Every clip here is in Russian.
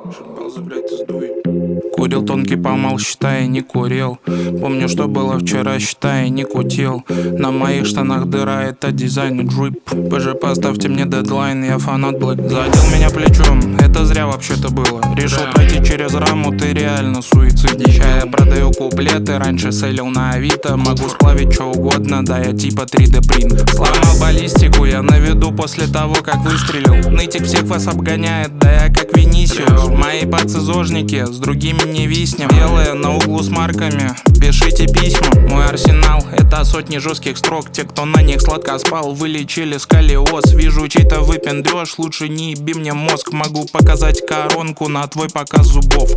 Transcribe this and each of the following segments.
Шипался, блядь, ты сдуй. Курил тонкий помал, считай, не курил. Помню, что было вчера, считай, не кутил. На моих штанах дыра, это дизайн джип. ПЖ, поставьте мне дедлайн, я фанат Блэк. Задел меня плечом, это зря вообще-то было. Решил пройти через раму, ты реально суицид. Я продаю куплеты, раньше селил на Авито. Могу сплавить что угодно, да я типа 3D принт. Сломал баллистику, я на виду после того, как выстрелил. Нытик всех вас обгоняет, да я как Винисиус. Мои пацизожники, с другими не виснем. Белые на углу с марками, пишите письма. Мой арсенал, это сотни жестких строк. Те, кто на них сладко спал, вылечили сколиоз. Вижу чей-то выпендрёж, лучше не еби мне мозг. Могу показать коронку на твой показ зубов.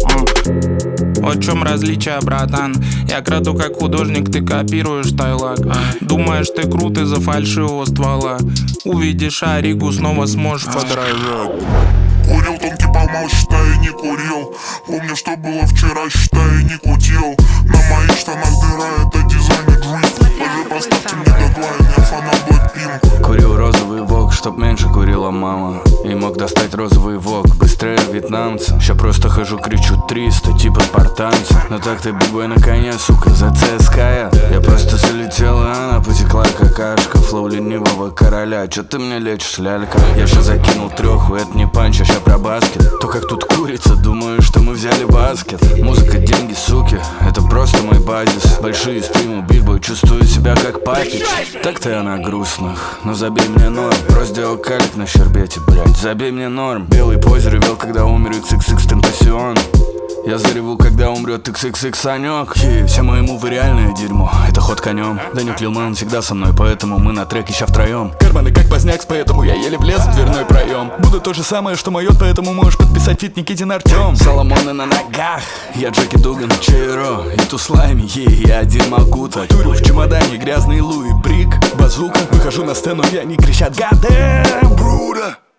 Вот в чем различие, братан. Я краду как художник, ты копируешь тайлак. Думаешь, ты крут из-за фальшивого ствола. Увидишь Аригу, снова сможешь подражать. Курил тонкий помал, считай, не курил. Помню, что было вчера, считай, не кутил. На моих штанах дыра, это дизайн джип. ПЖ, поставьте мне дедлайн, я фанат Blackpink. Курил розовый вок, чтоб меньше курила мама. И мог достать розовый вок, быстрее вьетнамца. Ща просто хожу, кричу 300, типа спартанца. Но так-то бигбой на коне, сука, за ЦСКА. Я просто залетела, она потекла какашка. Флоу ленивого короля, чё ты мне лечишь, лялька? Я ща закинул трёху, это не панч, а ща про баскет. То как тут курица, думаю, что мы взяли баскет. Музыка, деньги, суки, это просто мой базис. Большие стримы, бигбой, чувствую себя как пакетч. Так-то я на грустных, но забей мне норм. Про сделал калик на щербете, блядь, забей мне норм. Белый позер ревел, когда умер XXX Тентасион. Я зареву, когда умрет XXX Санек. Все мои мувы реальное дерьмо, это ход конем. Данек Лилман всегда со мной, поэтому мы на треке ща втроем. Карманы как поздняк, поэтому я еле влез в дверной проем. Буду то же самое, что моет, поэтому можешь подписать фит Никитин Артем. Соломоны на ногах, я Джеки Дуган, Чейро и Туслайми, я один могу так. Турю в чемодане, грязный Луи Брик, базука. Выхожу на сцену, и они кричат: гадэм, бруда.